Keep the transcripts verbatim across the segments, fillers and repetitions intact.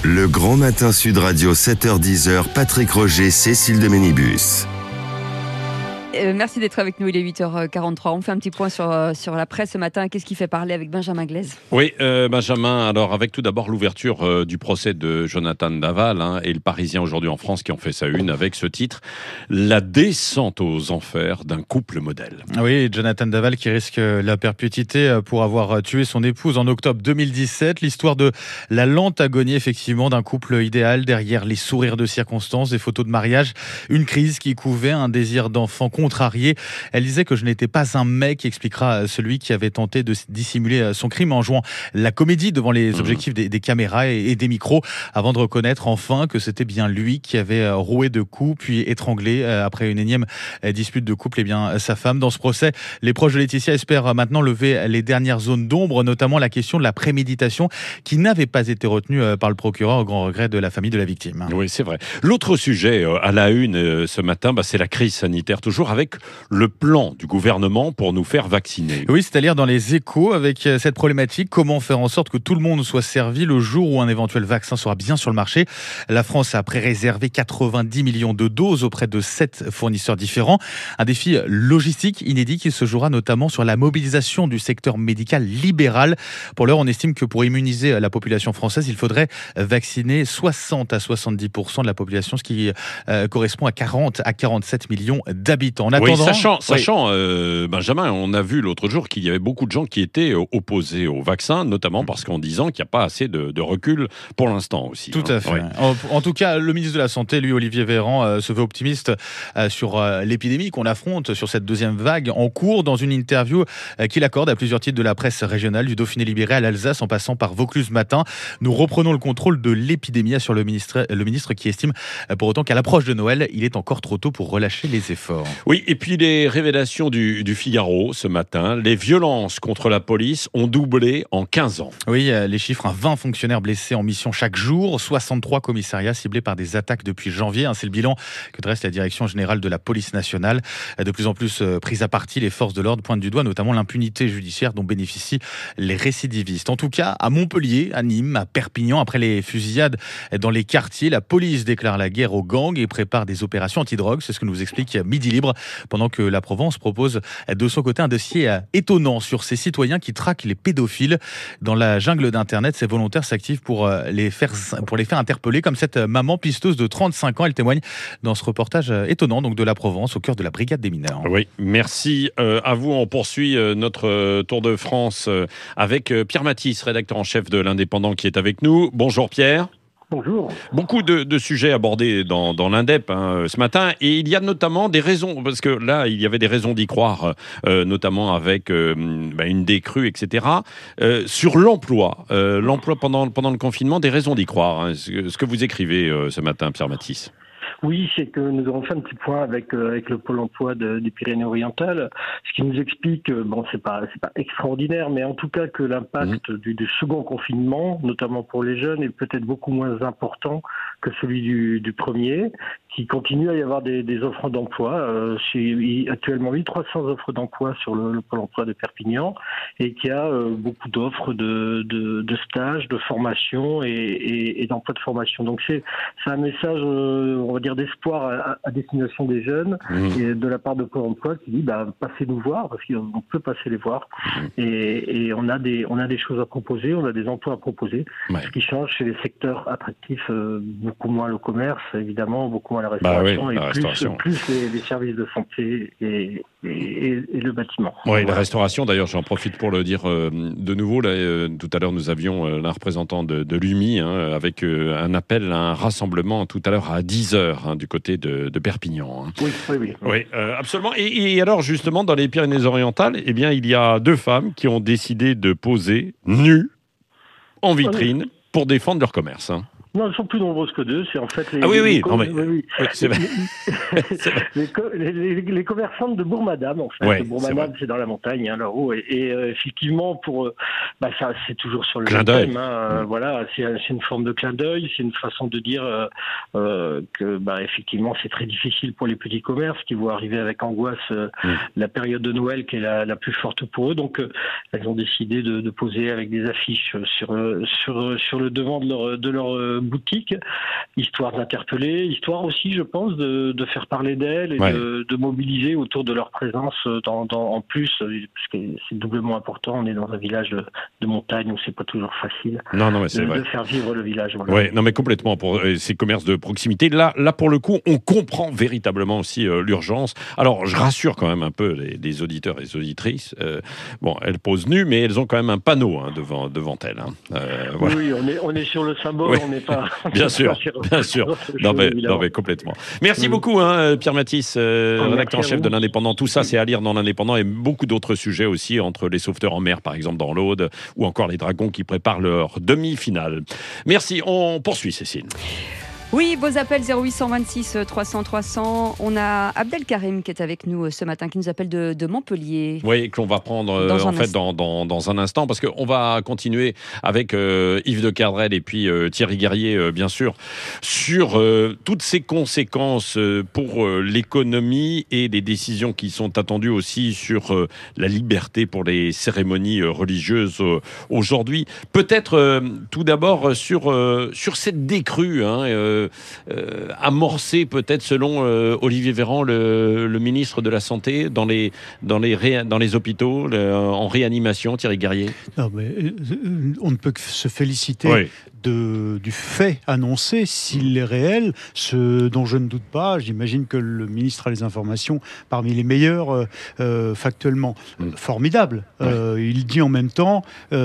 Le Grand Matin Sud Radio, sept heures dix, Patrick Roger, Cécile de Ménibus. Euh, merci d'être avec nous, il est huit heures quarante-trois. On fait un petit point sur, euh, sur la presse ce matin. Qu'est-ce qui fait parler avec Benjamin Glaise ? Oui, euh, Benjamin, alors avec tout d'abord l'ouverture euh, du procès de Jonathan Daval hein, et le Parisien aujourd'hui en France qui ont fait sa une avec ce titre « La descente aux enfers d'un couple modèle ». Oui, Jonathan Daval qui risque la perpétuité pour avoir tué son épouse en octobre deux mille dix-sept. L'histoire de la lente agonie effectivement d'un couple idéal derrière les sourires de circonstance, des photos de mariage, une crise qui couvait un désir d'enfant contrarié. Elle disait que je n'étais pas un mec, expliquera celui qui avait tenté de dissimuler son crime en jouant la comédie devant les objectifs des, des caméras et, et des micros, avant de reconnaître enfin que c'était bien lui qui avait roué de coups puis étranglé après une énième dispute de couple et bien sa femme. Dans ce procès, les proches de Laetitia espèrent maintenant lever les dernières zones d'ombre, notamment la question de la préméditation qui n'avait pas été retenue par le procureur au grand regret de la famille de la victime. Oui, c'est vrai. L'autre sujet à la une ce matin, bah, c'est la crise sanitaire, toujours avec le plan du gouvernement pour nous faire vacciner. Oui, c'est à lire dans les Échos avec cette problématique. Comment faire en sorte que tout le monde soit servi le jour où un éventuel vaccin sera bien sur le marché. La France a pré-réservé quatre-vingt-dix millions de doses auprès de sept fournisseurs différents. Un défi logistique inédit qui se jouera notamment sur la mobilisation du secteur médical libéral. Pour l'heure, on estime que pour immuniser la population française, il faudrait vacciner soixante à soixante-dix pour cent de la population, ce qui euh, correspond à quarante à quarante-sept millions d'habitants. En attendant, oui, sachant, oui. sachant euh, Benjamin, on a vu l'autre jour qu'il y avait beaucoup de gens qui étaient opposés au vaccin, notamment parce qu'en disant qu'il n'y a pas assez de, de recul pour l'instant aussi. Tout hein. à fait. Oui. En, en tout cas, le ministre de la Santé, lui, Olivier Véran, euh, se veut optimiste euh, sur euh, l'épidémie qu'on affronte, sur cette deuxième vague en cours, dans une interview euh, qu'il accorde à plusieurs titres de la presse régionale, du Dauphiné libéré à l'Alsace, en passant par Vaucluse Matin. Nous reprenons le contrôle de l'épidémie, assure le ministre, le ministre qui estime euh, pour autant qu'à l'approche de Noël, il est encore trop tôt pour relâcher les efforts. Oui, et puis les révélations du, du Figaro ce matin, les violences contre la police ont doublé en quinze ans. Oui, les chiffres, vingt fonctionnaires blessés en mission chaque jour, soixante-trois commissariats ciblés par des attaques depuis janvier. C'est le bilan que dresse la direction générale de la police nationale. De plus en plus prises à partie, les forces de l'ordre pointent du doigt notamment l'impunité judiciaire dont bénéficient les récidivistes. En tout cas, à Montpellier, à Nîmes, à Perpignan, après les fusillades dans les quartiers, la police déclare la guerre aux gangs et prépare des opérations anti-drogue. C'est ce que nous explique Midi Libre, pendant que la Provence propose de son côté un dossier étonnant sur ces citoyens qui traquent les pédophiles. Dans la jungle d'Internet, ces volontaires s'activent pour les faire, pour les faire interpeller, comme cette maman pisteuse de trente-cinq ans. Elle témoigne dans ce reportage étonnant donc de la Provence, au cœur de la brigade des mineurs. Oui, merci euh, à vous. On poursuit euh, notre Tour de France euh, avec euh, Pierre Mathis, rédacteur en chef de l'Indépendant, qui est avec nous. Bonjour Pierre. Bonjour. Beaucoup de, de sujets abordés dans, dans l'Indep hein, ce matin, et il y a notamment des raisons, parce que là, il y avait des raisons d'y croire, euh, notamment avec euh, bah, une décrue, et cetera. Euh, sur l'emploi, euh, l'emploi pendant, pendant le confinement, des raisons d'y croire, hein, ce, ce que vous écrivez euh, ce matin, Pierre Mathis. Oui, c'est que nous avons fait un petit point avec euh, avec le Pôle emploi de, des Pyrénées-Orientales, ce qui nous explique, euh, bon, c'est pas c'est pas extraordinaire, mais en tout cas que l'impact mmh. du, du second confinement, notamment pour les jeunes, est peut-être beaucoup moins important que celui du, du premier, qui continue à y avoir des, des offres d'emploi. Euh, c'est actuellement mille trois cents offres d'emploi sur le, le Pôle emploi de Perpignan, et qui a euh, beaucoup d'offres de, de, de stages, de formation et, et, et d'emploi de formation. Donc c'est c'est un message, euh, on va dire, d'espoir à, à destination des jeunes mmh. et de la part de Pôle emploi qui dit bah, passez nous voir, parce qu'on peut passer les voir mmh. et, et on a des on a des choses à proposer, on a des emplois à proposer. Ouais. Ce qui change, c'est les secteurs attractifs, euh, beaucoup moins le commerce évidemment, beaucoup moins la restauration, bah oui, et la plus, restauration. plus les, les services de santé et, et, et, et le bâtiment. Oui, voilà. La restauration, d'ailleurs, j'en profite pour le dire euh, de nouveau. Là, euh, tout à l'heure, nous avions euh, un représentant de, de l'U M I hein, avec euh, un appel à un rassemblement tout à l'heure à dix heures hein, du côté de, de Perpignan. Hein. Oui, oui, oui. Oui, euh, absolument. Et, et alors, justement, dans les Pyrénées-Orientales, eh bien, il y a deux femmes qui ont décidé de poser nues en vitrine oui. pour défendre leur commerce. Hein. Non, elles sont plus nombreuses que deux. C'est en fait les. Ah oui, les, oui, les, non, mais, oui, oui. oui c'est vrai. les, les, les, les commerçantes de Bourg-Madame, en fait. Ouais, Bourg-Madame, c'est, c'est dans la montagne, hein, là-haut. Et, et euh, effectivement, pour, bah, ça, c'est toujours sur le clin d'œil. Hein, euh, mmh. Voilà, c'est, c'est une forme de clin d'œil. C'est une façon de dire euh, euh, que, bah, effectivement, c'est très difficile pour les petits commerces qui voient arriver avec angoisse euh, mmh. la période de Noël qui est la, la plus forte pour eux. Donc, euh, elles ont décidé de, de poser avec des affiches sur, sur, sur le devant de leur, de leur boutique, histoire d'interpeller, histoire aussi, je pense, de, de faire parler d'elles et Ouais. de, de mobiliser autour de leur présence dans, dans, en plus, parce que c'est doublement important, on est dans un village de, de montagne où c'est pas toujours facile Non, non, mais c'est de, vrai. de faire vivre le village. Voilà. Ouais, non mais complètement pour euh, ces commerces de proximité. Là, là pour le coup, on comprend véritablement aussi euh, l'urgence. Alors, je rassure quand même un peu les, les auditeurs et les auditrices. Euh, bon, elles posent nues, mais elles ont quand même un panneau hein, devant devant elles. Hein. Euh, voilà. Oui, on est on est sur le symbole, Oui. on n'est pas. on Bien n'est sûr, pas sur- bien sûr. sur autre Non chose, mais, évidemment. non mais complètement. Merci Oui. beaucoup, hein, Pierre Matisse, euh, Merci rédacteur en à chef vous. de l'Indépendant. Tout ça, c'est à lire dans l'Indépendant et beaucoup d'autres sujets aussi, entre les sauveteurs en mer, par exemple, dans l'Aude, ou encore les Dragons qui préparent leur demi-finale. Merci. On poursuit, Cécile. Oui, vos appels zéro huit cent vingt-six trois cents trois cents. On a Abdelkarim qui est avec nous ce matin, qui nous appelle de, de Montpellier. Oui, que l'on va prendre euh, Dans en un fait instant. dans, dans, dans un instant, parce qu'on va continuer avec euh, Yves de Kerdrel et puis euh, Thierry Guerrier, euh, bien sûr, sur euh, toutes ces conséquences euh, pour euh, l'économie et les décisions qui sont attendues aussi sur euh, la liberté pour les cérémonies euh, religieuses euh, aujourd'hui. Peut-être euh, tout d'abord sur, euh, sur cette décrue, hein, euh, euh, amorcée peut-être selon euh, Olivier Véran, le, le ministre de la Santé, dans les, dans les, ré, dans les hôpitaux, le, en réanimation, Thierry Guerrier. Non, mais euh, on ne peut que se féliciter Oui. de, du fait annoncé, s'il est réel, ce dont je ne doute pas. J'imagine que le ministre a les informations parmi les meilleures euh, euh, factuellement. Mm. Formidable. Ouais. Euh, il dit en même temps,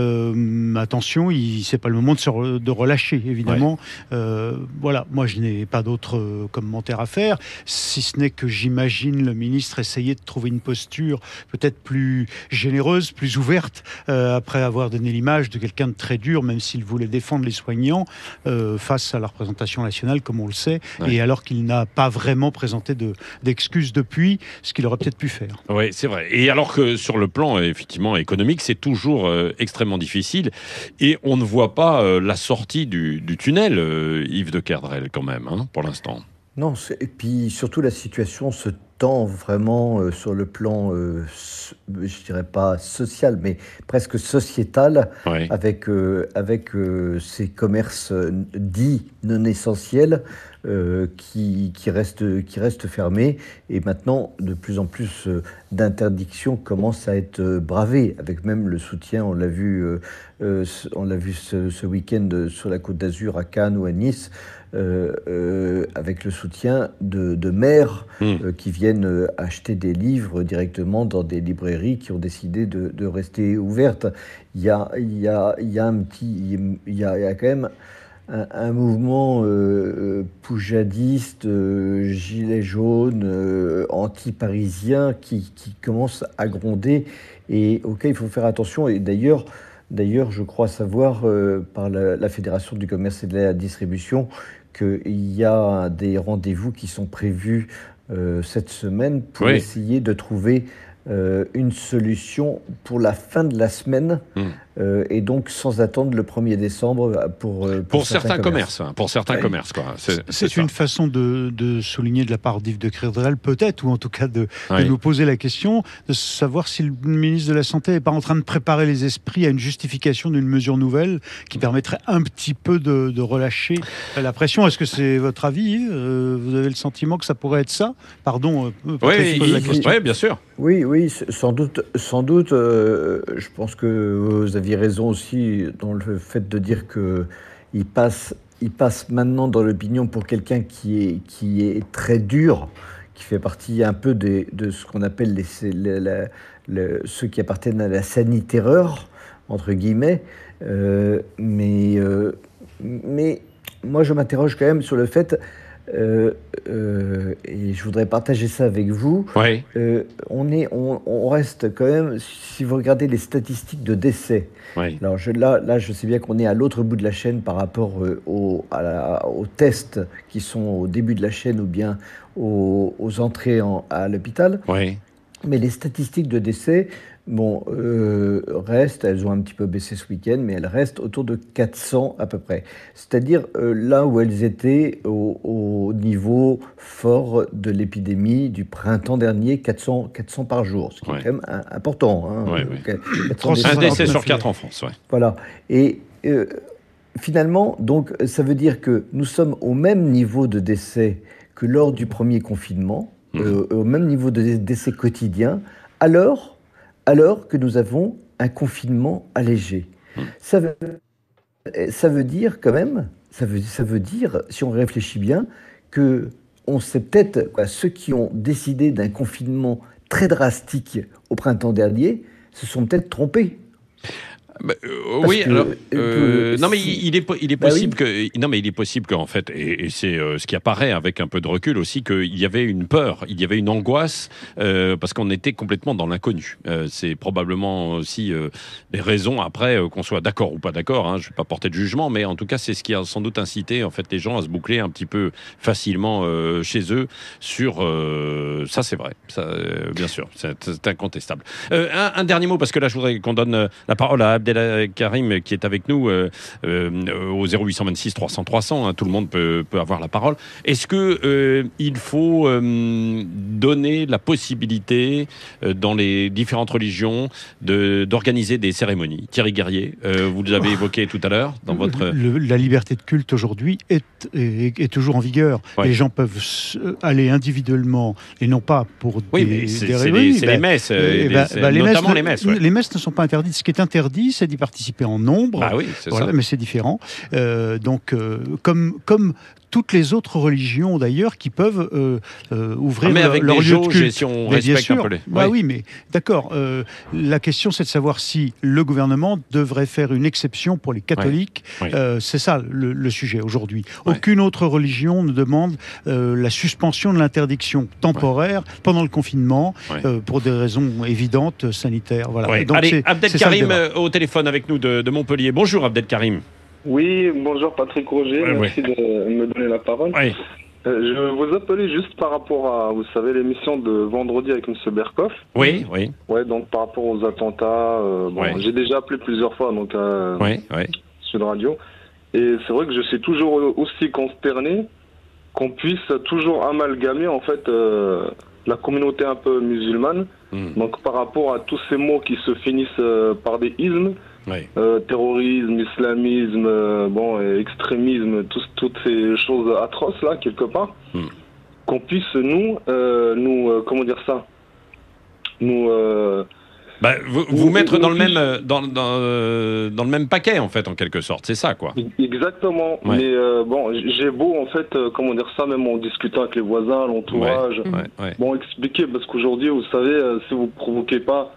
euh, attention, il, c'est pas le moment de, se re- de relâcher, évidemment. Euh, voilà, moi je n'ai pas d'autres euh, commentaires à faire, si ce n'est que j'imagine le ministre essayer de trouver une posture peut-être plus généreuse, plus ouverte, euh, après avoir donné l'image de quelqu'un de très dur, même s'il voulait défendre les soignants euh, face à la représentation nationale, comme on le sait, Ouais. et alors qu'il n'a pas vraiment présenté de, d'excuses depuis, ce qu'il aurait peut-être pu faire. Oui, c'est vrai. Et alors que sur le plan effectivement économique, c'est toujours euh, extrêmement difficile et on ne voit pas euh, la sortie du, du tunnel, euh, Yves de Kerdrel, quand même, hein, pour l'instant. Non, c'est- et puis surtout la situation se tend vraiment euh, sur le plan, euh, s- je dirais pas social, mais presque sociétal, Ouais. avec, euh, avec euh, ces commerces euh, dits non essentiels euh, qui, qui, restent, qui restent fermés. Et maintenant, de plus en plus euh, d'interdictions commencent à être euh, bravées, avec même le soutien, on l'a vu, euh, euh, ce- on l'a vu ce, ce week-end euh, sur la Côte d'Azur, à Cannes ou à Nice, euh, euh, avec le soutien de, de maires Mmh. euh, qui viennent euh, acheter des livres directement dans des librairies qui ont décidé de, de rester ouvertes. Il y a, il y a, il y a un petit, il y a, il y a quand même un, un mouvement euh, poujadiste, euh, gilet jaune, euh, anti-parisien qui, qui commence à gronder et auquel il faut faire attention. Et d'ailleurs, d'ailleurs, je crois savoir euh, par la, la Fédération du commerce et de la distribution qu'il y a des rendez-vous qui sont prévus euh, cette semaine pour Oui. essayer de trouver euh, une solution pour la fin de la semaine, Mm. euh, et donc sans attendre le premier décembre pour, euh, Pour certains commerces, hein, pour certains Ouais. commerces, quoi. C'est, C'est, ça. une façon de, de souligner de la part d'Yves de Kerdrel, peut-être, ou en tout cas de, Ouais. de nous poser la question de savoir si le ministre de la Santé n'est pas en train de préparer les esprits à une justification d'une mesure nouvelle qui permettrait un petit peu de, de relâcher la pression. Est-ce que c'est votre avis, Yves ? Euh, Vous avez le sentiment que ça pourrait être ça ? Pardon, euh, Patrick, Oui, je pose la il- question. ouais, bien sûr. Oui, oui, c- sans doute. Sans doute euh, je pense que vous aviez raison aussi dans le fait de dire que il passe, il passe maintenant dans l'opinion pour quelqu'un qui est, qui est très dur, qui fait partie un peu des- de ce qu'on appelle les, c'est la- la- le- ceux qui appartiennent à la sanitaire, entre guillemets. Euh, mais, euh, mais moi, je m'interroge quand même sur le fait, euh, euh, et je voudrais partager ça avec vous. Ouais. Euh, on, est, on, on reste quand même, si vous regardez les statistiques de décès, Ouais. alors je, là, là je sais bien qu'on est à l'autre bout de la chaîne par rapport euh, au, à la- aux tests qui sont au début de la chaîne ou bien aux, aux entrées en- à l'hôpital, Ouais. mais les statistiques de décès, bon, euh, restent, elles ont un petit peu baissé ce week-end, mais elles restent autour de quatre cents à peu près. C'est-à-dire euh, là où elles étaient au, au niveau fort de l'épidémie du printemps dernier, quatre cents, quatre cents par jour, ce qui Ouais. est quand même un- important. Hein, Ouais, Euh, ouais. quatre cents trois cents Un décès. décès sur cinquante-neuf, quatre en France, ouais. Voilà. Et euh, finalement, donc, ça veut dire que nous sommes au même niveau de décès que lors du premier confinement, mmh. euh, au même niveau de décès quotidien, alors, alors que nous avons un confinement allégé. Mmh. Ça veut, ça veut dire quand même, ça veut, ça veut dire, si on réfléchit bien, que on sait peut-être, quoi, ceux qui ont décidé d'un confinement très drastique au printemps dernier se sont peut-être trompés. Bah, euh, oui, que, alors, euh, non mais il, il est il est possible bah oui. que non mais il est possible qu'en fait et, et c'est euh, ce qui apparaît avec un peu de recul aussi qu'il y avait une peur, il y avait une angoisse euh, parce qu'on était complètement dans l'inconnu. Euh, c'est probablement aussi euh, des raisons après euh, qu'on soit d'accord ou pas d'accord. Hein, je vais pas porter de jugement, mais en tout cas c'est ce qui a sans doute incité en fait les gens à se boucler un petit peu facilement euh, chez eux sur euh, ça c'est vrai, ça euh, bien sûr, c'est, c'est incontestable. Euh, un, un dernier mot parce que là je voudrais qu'on donne la parole à Abdel Karim qui est avec nous euh, euh, au zéro huit cent vingt-six trois cents trois cents, hein, tout le monde peut, peut avoir la parole. Est-ce que euh, il faut euh, donner la possibilité euh, dans les différentes religions de, d'organiser des cérémonies? Thierry Guerrier, euh, vous l'avez oh. évoqué tout à l'heure dans votre... Le, la liberté de culte aujourd'hui est, est, est toujours en vigueur. Ouais. Les gens peuvent aller individuellement et non pas pour oui, des, mais c'est, des c'est réunions. Les, c'est bah, les messes, euh, bah, bah, les notamment messes, les messes. Ouais. Les messes ne sont pas interdites. Ce qui est interdit, c'est d'y participer en nombre. Bah oui, c'est voilà, ça. Mais c'est différent. Euh, donc, euh, comme, comme toutes les autres religions d'ailleurs qui peuvent euh, euh, ouvrir ah, mais leur, avec leur des lieu de culte. Si on mais respecte bien sûr, un peu les... bah oui. oui, mais d'accord. Euh, la question, c'est de savoir si le gouvernement devrait faire une exception pour les catholiques. Oui. Oui. Euh, c'est ça le, le sujet aujourd'hui. Oui. Aucune autre religion ne demande euh, la suspension de l'interdiction temporaire oui. pendant le confinement oui. euh, pour des raisons évidentes sanitaires. Voilà. Oui. Donc allez, c'est, Abdel c'est Karim au téléphone avec nous de, de Montpellier. Bonjour Abdel Karim. Oui, bonjour Patrick Roger, ouais, merci ouais. de me donner la parole. Ouais. Euh, je vous appelais juste par rapport à, vous savez, l'émission de vendredi avec M. Berkoff. Oui, oui. Ouais, donc par rapport aux attentats, euh, bon, ouais. j'ai déjà appelé plusieurs fois donc euh, ouais, ouais. sur la radio. Et c'est vrai que je suis toujours aussi consterné qu'on puisse toujours amalgamer en fait euh, la communauté un peu musulmane. Mm. Donc par rapport à tous ces mots qui se finissent euh, par des ismes. Oui. Euh, terrorisme, islamisme, euh, bon, et extrémisme, tout, toutes ces choses atroces là quelque part, hmm. qu'on puisse nous, euh, nous, euh, comment dire ça, nous, euh, bah, vous, vous nous, mettre nous, dans nous, le même, dans, dans, euh, dans le même paquet en fait, en quelque sorte, c'est ça quoi. Exactement. Ouais. Mais euh, bon, j'ai beau en fait, euh, comment dire ça, même en discutant avec les voisins, l'entourage, ouais. Ouais. Ouais. bon, expliquer parce qu'aujourd'hui, vous savez, euh, si vous provoquez pas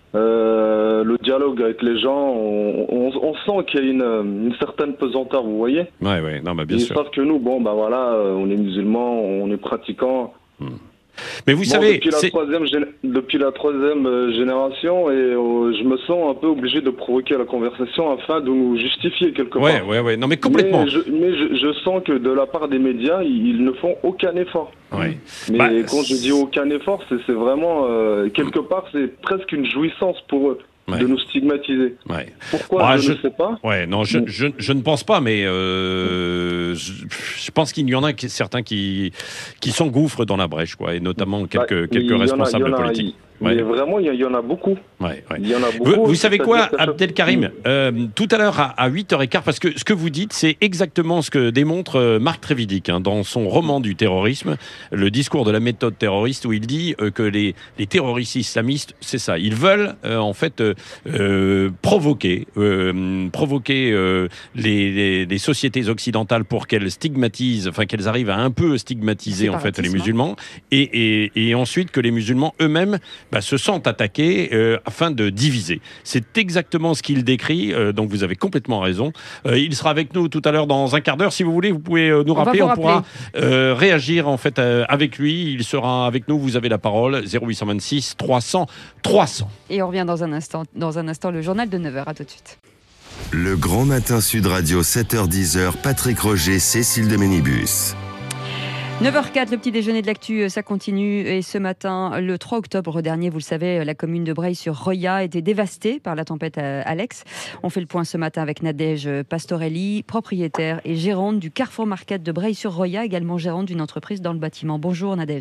Euh, le dialogue avec les gens, on, on, on sent qu'il y a une, une certaine pesanteur, vous voyez. Ouais, ouais, non, bah bien Ils sûr. Ils savent que nous, bon, bah voilà, on est musulmans, on est pratiquants. Hmm. Mais vous bon, savez, depuis la, troisième, depuis la troisième génération, et euh, je me sens un peu obligé de provoquer la conversation afin de nous justifier quelque ouais, part. Ouais, ouais, non, mais complètement. Mais, je, mais je, je sens que de la part des médias, ils, ils ne font aucun effort. Ouais. Mais bah, quand je dis aucun effort, c'est, c'est vraiment euh, quelque part, c'est presque une jouissance pour eux. Ouais. De nous stigmatiser. Ouais. Pourquoi bah, je, je ne sais pas. Ouais, non, je, je, je ne pense pas, mais euh, je, je pense qu'il y en a certains qui, qui s'engouffrent dans la brèche, quoi, et notamment quelques, bah, quelques responsables a, politiques. Il, ouais. Mais vraiment, il y, y en a beaucoup. Ouais, ouais. Il y en a beaucoup. Vous, vous savez quoi, Abdel Karim, euh, tout à l'heure à, à huit heures quinze, parce que ce que vous dites, c'est exactement ce que démontre euh, Marc Trévidic hein, dans son roman du terrorisme, le discours de la méthode terroriste, où il dit euh, que les, les terroristes islamistes, c'est ça, ils veulent euh, en fait euh, euh, provoquer, euh, provoquer euh, les, les, les sociétés occidentales pour qu'elles stigmatisent, enfin qu'elles arrivent à un peu stigmatiser en fait les musulmans, et, et, et ensuite que les musulmans eux-mêmes bah, se sentent attaqués euh, afin de diviser. C'est exactement ce qu'il décrit, euh, donc vous avez complètement raison. Euh, il sera avec nous tout à l'heure dans un quart d'heure. Si vous voulez, vous pouvez euh, nous on rappeler, on rappeler. pourra euh, réagir en fait euh, avec lui. Il sera avec nous, vous avez la parole, zéro huit cent vingt-six trois cents trois cents. Et on revient dans un instant, dans un instant le journal de neuf heures. À tout de suite. Le Grand Matin Sud Radio, sept heures dix, Patrick Roger, Cécile de Ménibus. neuf heures quatre, le petit déjeuner de l'actu, ça continue. Et ce matin, le trois octobre dernier, vous le savez, la commune de Breil-sur-Roya a été dévastée par la tempête Alex. On fait le point ce matin avec Nadège Pastorelli, propriétaire et gérante du Carrefour Market de Breil-sur-Roya, également gérante d'une entreprise dans le bâtiment. Bonjour Nadège.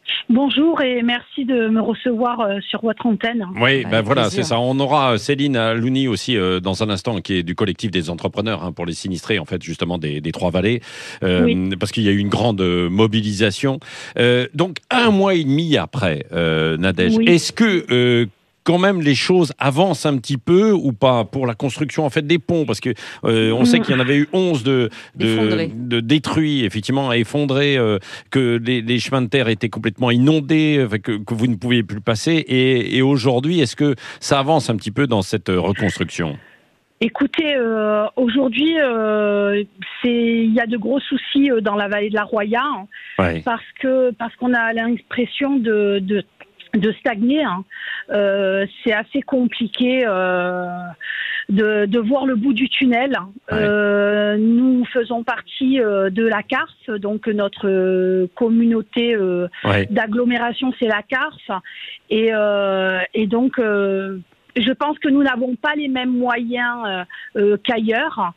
Bonjour et merci de me recevoir euh, sur votre antenne. Oui, ben voilà, plaisir. c'est ça. On aura Céline Alouni aussi euh, dans un instant, qui est du collectif des entrepreneurs hein, pour les sinistrés, en fait, justement, des, des Trois-Vallées, euh, Oui. parce qu'il y a eu une grande euh, mobilisation. Euh, donc, un mois et demi après, euh, Nadège, Oui. est-ce que... Euh, quand même les choses avancent un petit peu ou pas pour la construction en fait des ponts, parce que euh, on sait qu'il y en avait eu onze de, D'effondrés. de, de détruits, effectivement, effondrés, euh, que les, les chemins de terre étaient complètement inondés, euh, que, que vous ne pouviez plus passer. Et, et aujourd'hui, est-ce que ça avance un petit peu dans cette euh, reconstruction ? Écoutez, euh, aujourd'hui, euh, c'est il y a de gros soucis euh, dans la vallée de la Roya hein, Ouais. parce que parce qu'on a l'impression de, de de stagner. Hein. Euh, c'est assez compliqué euh, de, de voir le bout du tunnel. Ouais. Euh, nous faisons partie euh, de la C A R F, donc notre euh, communauté euh, Ouais. d'agglomération, c'est la C A R F. Et, euh, et donc, euh, je pense que nous n'avons pas les mêmes moyens euh, euh, qu'ailleurs.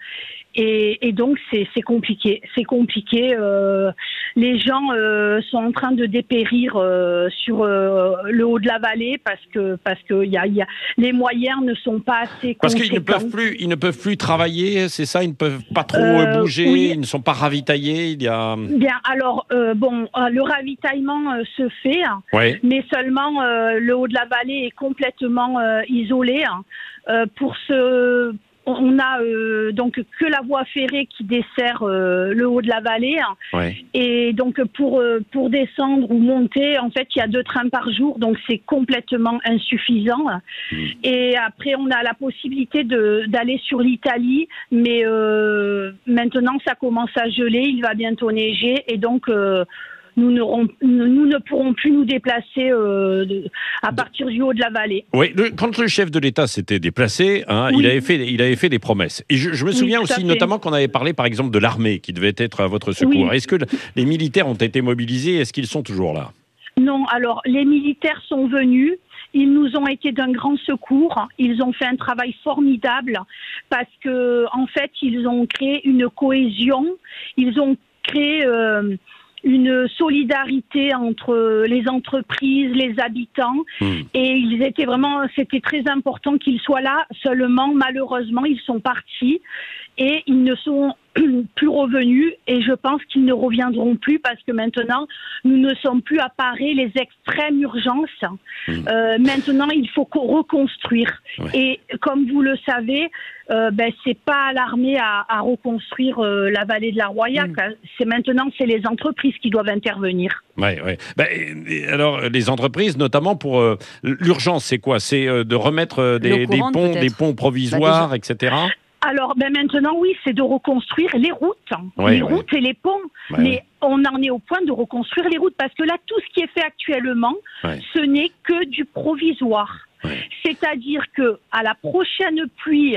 Et, et donc, c'est, c'est compliqué. C'est compliqué. Euh, les gens euh, sont en train de dépérir euh, sur euh, le haut de la vallée parce que parce que y a, y a, les moyens ne sont pas assez Parce conséquents. qu'ils ne peuvent plus, ils ne peuvent plus travailler, c'est ça, ils ne peuvent pas trop Euh, bouger, oui. ils ne sont pas ravitaillés. Il y a. Bien, alors, euh, bon, euh, le ravitaillement euh, se fait, hein, Ouais. mais seulement euh, le haut de la vallée est complètement euh, isolé. Hein. Euh, pour ce... On a euh, donc que la voie ferrée qui dessert euh, le haut de la vallée. Hein. Ouais. Et donc pour euh, pour descendre ou monter, en fait, il y a deux trains par jour, donc c'est complètement insuffisant. Mmh. Et après, on a la possibilité de d'aller sur l'Italie, mais euh, maintenant ça commence à geler, il va bientôt neiger, et donc euh, nous, n'aurons, nous ne pourrons plus nous déplacer euh, de, à partir du haut de la vallée. Oui, le, quand le chef de l'État s'était déplacé, hein, Oui. il, avait fait, il avait fait des promesses. Et je, je me Oui, souviens tout à aussi fait. notamment qu'on avait parlé par exemple de l'armée qui devait être à votre secours. Oui. Est-ce que le- les militaires ont été mobilisés ? Est-ce qu'ils sont toujours là ? Non, alors les militaires sont venus. Ils nous ont été d'un grand secours. Ils ont fait un travail formidable parce que, en fait, ils ont créé une cohésion. Ils ont créé euh, une solidarité entre les entreprises, les habitants. Mmh. Et ils étaient vraiment, c'était très important qu'ils soient là. Seulement, malheureusement, ils sont partis et ils ne sont plus revenus, et je pense qu'ils ne reviendront plus parce que maintenant, nous ne sommes plus à parer les extrêmes urgences. Mmh. Euh, maintenant, il faut co- reconstruire. Ouais. Et comme vous le savez, euh, ben, c'est pas à l'armée à, à reconstruire euh, la vallée de la Roya. Mmh. quoi. C'est maintenant, c'est les entreprises qui doivent intervenir. Ouais, ouais. Ben, et- et alors, les entreprises, notamment pour euh, l'urgence, c'est quoi ? C'est euh, de remettre euh, des, L'eau des courante, ponts, peut-être. des ponts provisoires, Bah, et cetera. Alors, ben maintenant, oui, c'est de reconstruire les routes, Ouais, les ouais. routes et les ponts. Ouais, Mais ouais. on en est au point de reconstruire les routes parce que là, tout ce qui est fait actuellement, Ouais. ce n'est que du provisoire. Ouais. C'est-à-dire que à la prochaine pluie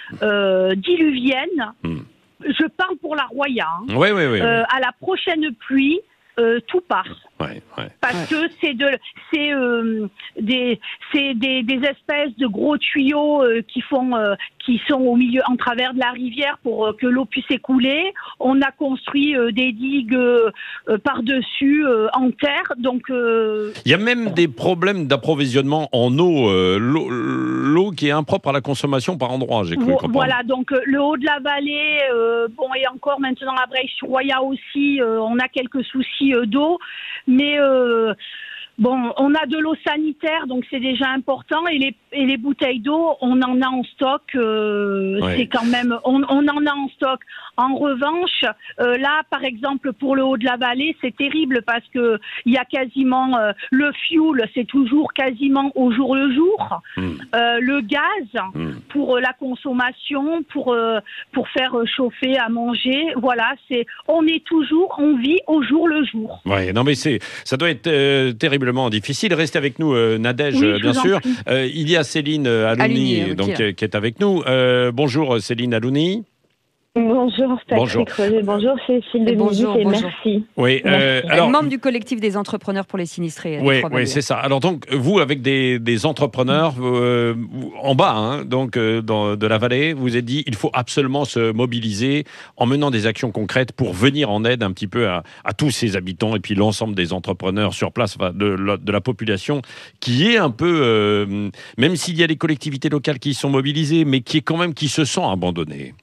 euh, diluvienne, Hmm. je parle pour la Roya, hein, Oui, oui, oui. euh, à la prochaine pluie, euh, tout part. Ouais, ouais. Parce que c'est de, c'est euh, des, c'est des, des espèces de gros tuyaux euh, qui font, euh, qui sont au milieu, en travers de la rivière pour euh, que l'eau puisse écouler. On a construit euh, des digues euh, euh, par-dessus euh, en terre, donc. Euh, Il y a même des problèmes d'approvisionnement en eau, euh, l'eau, l'eau qui est impropre à la consommation par endroit, j'ai cru vo- comprendre. voilà, donc euh, le haut de la vallée, euh, bon, et encore maintenant à Breil-sur-Roya aussi, euh, on a quelques soucis euh, d'eau, mais euh, bon, on a de l'eau sanitaire, donc c'est déjà important, et les, et les bouteilles d'eau, on en a en stock, euh, Ouais. c'est quand même, on, on en a en stock. En revanche, euh, là, par exemple, pour le haut de la vallée, c'est terrible parce que il y a quasiment euh, le fuel, c'est toujours quasiment au jour le jour. Mmh. Euh, le gaz Mmh. pour euh, la consommation, pour euh, pour faire euh, chauffer, à manger, voilà, c'est, on est toujours, on vit au jour le jour. Ouais, non mais c'est, ça doit être euh, terriblement difficile. Restez avec nous, euh, Nadège, Oui, euh, je bien vous en sûr. prie. Euh, il y a Céline euh, Alouni, Alouni, oui, donc qui est là. euh, qui est avec nous. Euh, bonjour, Céline Alouni. Bonjour Patrick Bonjour. Roger, bonjour Cécile de Bonjour, et bonjour. merci. Oui, euh, Merci. alors, membre du collectif des entrepreneurs pour les sinistrés. des oui, Trois-Vallées. oui, c'est ça. Alors donc, vous, avec des, des entrepreneurs euh, en bas, hein, donc euh, dans, de la vallée, vous avez dit il faut absolument se mobiliser en menant des actions concrètes pour venir en aide un petit peu à, à tous ces habitants et puis l'ensemble des entrepreneurs sur place, enfin, de, la, de la population qui est un peu, euh, même s'il y a les collectivités locales qui sont mobilisées, mais qui est quand même qui se sent abandonnées.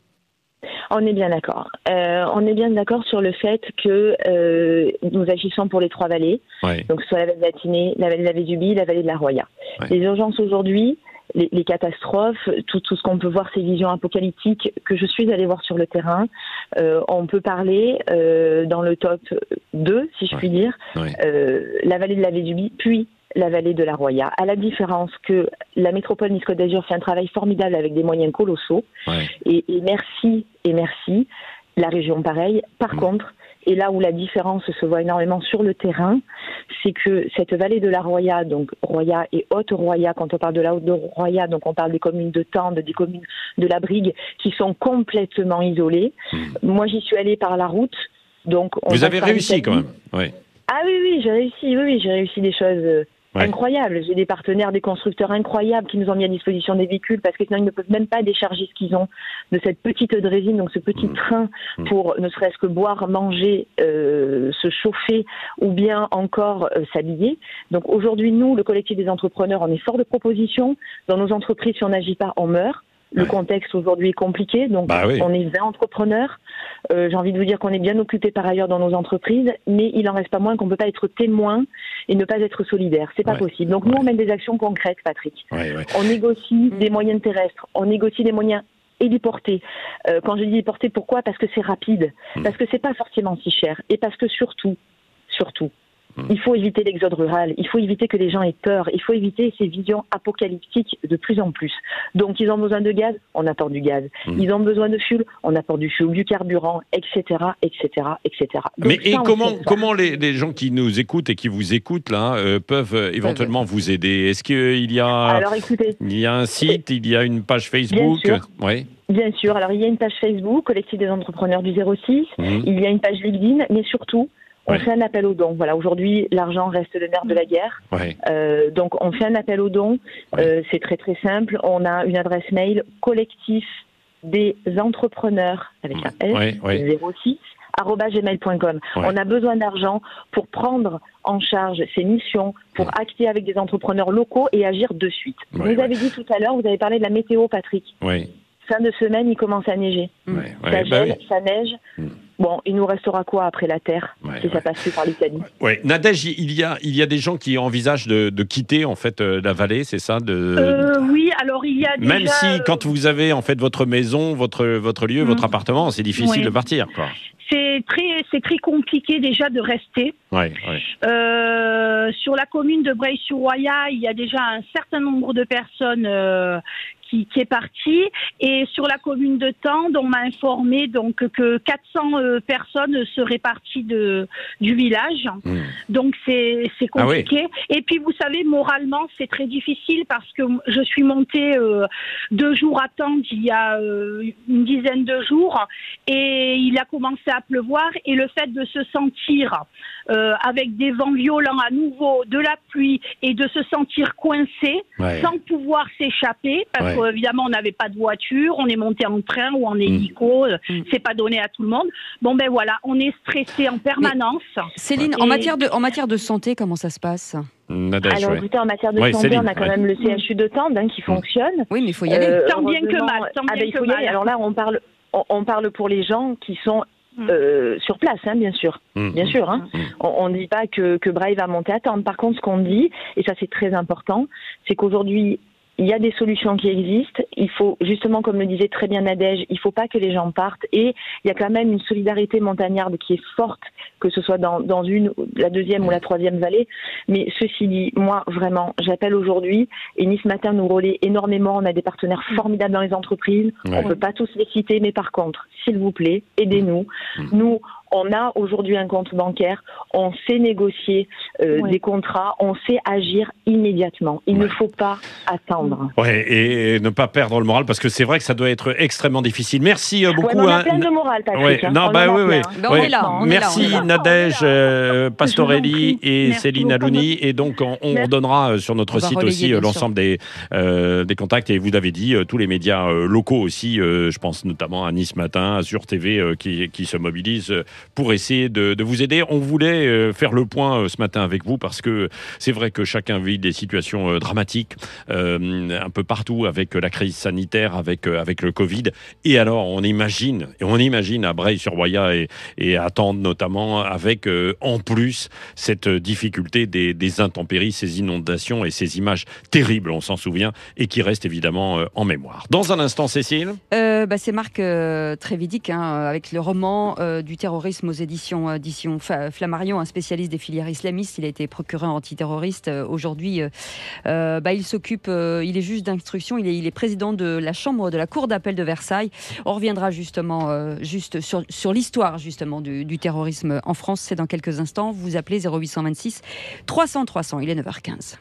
On est bien d'accord. Euh, on est bien d'accord sur le fait que euh, nous agissons pour les Trois-Vallées, Ouais. donc soit la vallée de la Tinée, la vallée de la Vésubie, la vallée de la Roya. Ouais. Les urgences aujourd'hui, les, les catastrophes, tout, tout ce qu'on peut voir, ces visions apocalyptiques que je suis allée voir sur le terrain, euh, on peut parler euh, dans le top deux, si je Ouais. puis dire, Ouais. euh, la vallée de la Vésubie, puis la vallée de la Roya, à la différence que la métropole Nice Côte d'Azur fait un travail formidable avec des moyens colossaux, Ouais. et, et merci, et merci, la région pareil. Par Mmh. contre, et là où la différence se voit énormément sur le terrain, c'est que cette vallée de la Roya, donc Roya et Haute-Roya, quand on parle de la Haute-Roya, donc on parle des communes de Tende, des communes de la Brigue, qui sont complètement isolées. Mmh. Moi, j'y suis allée par la route, donc on Vous passe avez par réussi l'Italie. quand même. Ouais. Ah oui, oui, j'ai réussi, oui, oui, j'ai réussi des choses euh, Ouais. incroyables. J'ai des partenaires, des constructeurs incroyables qui nous ont mis à disposition des véhicules parce que sinon ils ne peuvent même pas décharger ce qu'ils ont de cette petite drésine, donc ce petit Mmh. train Mmh. pour ne serait-ce que boire, manger, euh, se chauffer ou bien encore euh, s'habiller. Donc aujourd'hui, nous, le collectif des entrepreneurs, on est fort de propositions. Dans nos entreprises, si on n'agit pas, on meurt. Le Ouais. contexte aujourd'hui est compliqué, donc Bah oui. on est vingt entrepreneurs. Euh, j'ai envie de vous dire qu'on est bien occupés par ailleurs dans nos entreprises, mais il en reste pas moins qu'on ne peut pas être témoin et ne pas être solidaire. C'est pas Ouais. possible. Donc nous, Ouais. on mène des actions concrètes, Patrick. Ouais, ouais. On négocie des moyens terrestres, on négocie des moyens héliportés. Euh, quand je dis héliportés, pourquoi ? Parce que c'est rapide, Mm. parce que c'est pas forcément si cher, et parce que surtout, surtout, Mm. il faut éviter l'exode rural, il faut éviter que les gens aient peur, il faut éviter ces visions apocalyptiques de plus en plus. Donc ils ont besoin de gaz, on apporte du gaz. Mm. Ils ont besoin de fuel, on apporte du fuel, du carburant, et cetera, et cetera, et cetera. Donc Mais et ça, on comment, fait ça. comment les, les gens qui nous écoutent et qui vous écoutent là euh, peuvent euh, éventuellement vous aider ? Est-ce qu'il y a, Alors écoutez, il y a un site, il y a une page Facebook ? sûr. Oui. bien sûr, alors il y a une page Facebook, Collectif des entrepreneurs du zéro six, Mhm. il y a une page LinkedIn, mais surtout, on Ouais. fait un appel aux dons. Voilà, aujourd'hui, l'argent reste le nerf de la guerre. Ouais. Euh, donc, on fait un appel aux dons. Ouais. Euh, c'est très, très simple. On a une adresse mail, collectif des entrepreneurs, avec un S, Ouais, ouais. zéro six, arobase gmail point com. Ouais. On a besoin d'argent pour prendre en charge ces missions, pour Ouais. acter avec des entrepreneurs locaux et agir de suite. Ouais, vous ouais. avez dit tout à l'heure, vous avez parlé de la météo, Patrick. Oui. Fin de semaine, il commence à neiger. Ouais, Ça ouais, bah gèle, oui. ça neige. Mm. Bon, il nous restera quoi après la Terre Ouais, si ouais. ça passe plus par l'Italie? Ouais. Nadège, il y a, il y a des gens qui envisagent de, de quitter en fait euh, la vallée, c'est ça de... Euh, oui, alors il y a déjà... Même si euh, quand vous avez en fait votre maison, votre votre lieu, Mm. votre appartement, c'est difficile Ouais. de partir, quoi. C'est très, c'est très compliqué déjà de rester. Ouais, ouais. Euh, sur la commune de Breil-sur-Roya, il y a déjà un certain nombre de personnes euh, qui, qui est parti. Et sur la commune de Tende, on m'a informé donc que quatre cents euh, personnes seraient parties de, du village. Mm. Donc c'est c'est Ah oui. compliqué. Et puis vous savez, moralement, c'est très difficile parce que je suis montée euh, deux jours à Tende il y a euh, une dizaine de jours et il a commencé à pleuvoir et le fait de se sentir euh, avec des vents violents à nouveau, de la pluie et de se sentir coincé Ouais. sans pouvoir s'échapper parce Ouais. qu'évidemment on n'avait pas de voiture, on est monté en train ou en hélico, Mm. c'est pas donné à tout le monde. Bon ben voilà, on est stressé en permanence. Céline, Et- en matière, de, en matière de santé, comment ça se passe? Nadège, Alors, ouais. écoutez, en matière de Ouais, santé, Céline, on a quand ouais. même le C H U de Tende hein, qui fonctionne. Oui, mais il faut y aller. Euh, Tant bien que heureusement- mal, tant ah bien ben, il que faut y aller. mal. Alors là, on parle, on, on parle pour les gens qui sont Mm. euh, sur place, hein, bien sûr. Mm. Bien sûr, hein. Mm. On ne dit pas que, que Braille va monter à Tende. Par contre, ce qu'on dit, et ça c'est très important, c'est qu'aujourd'hui, il y a des solutions qui existent. Il faut, justement, comme le disait très bien Nadège, il ne faut pas que les gens partent. Et il y a quand même une solidarité montagnarde qui est forte, que ce soit dans, dans une, la deuxième ou la troisième vallée. Mais ceci dit, moi, vraiment, j'appelle aujourd'hui, et Nice Matin nous relaie énormément. On a des partenaires formidables dans les entreprises. Ouais. On ne peut pas tous les citer, mais par contre, s'il vous plaît, aidez-nous. Mm. Nous, On a aujourd'hui un compte bancaire, on sait négocier euh, oui. des contrats, on sait agir immédiatement. Il ouais. ne faut pas attendre. Ouais, et ne pas perdre le moral, parce que c'est vrai que ça doit être extrêmement difficile. Merci beaucoup. Ouais, on a plein de moral, Patrick. Ouais. Hein. Non, on bah oui, oui. Ben, on est là, on Merci est là, on est là. Nadège euh, Pastorelli et Merci Céline Alouni. Et donc, on, on donnera sur notre site relayer, aussi l'ensemble des, euh, des contacts. Et vous l'avez dit, tous les médias euh, locaux aussi, euh, je pense notamment à Nice Matin, Azur T V, euh, qui, qui se mobilisent pour essayer de, de vous aider. On voulait euh, faire le point euh, ce matin avec vous, parce que c'est vrai que chacun vit des situations euh, dramatiques euh, un peu partout, avec la crise sanitaire, avec, euh, avec le Covid. Et alors, on imagine, et on imagine à Breil-sur-Roya et, et à Tende notamment, avec euh, en plus cette difficulté des, des intempéries, ces inondations et ces images terribles, on s'en souvient, et qui restent évidemment euh, en mémoire. Dans un instant, Cécile euh, bah, C'est Marc euh, Trévidic, hein, avec le roman euh, du terrorisme aux éditions, éditions Flammarion, un spécialiste des filières islamistes. Il a été procureur antiterroriste. Euh, aujourd'hui, euh, euh, bah, il s'occupe, euh, il est juge d'instruction, il est, il est président de la chambre de la cour d'appel de Versailles. On reviendra justement euh, juste sur, sur l'histoire justement du, du terrorisme en France. C'est dans quelques instants. Vous appelez zéro huit cent vingt-six trois cents trois cents. Il est neuf heures quinze.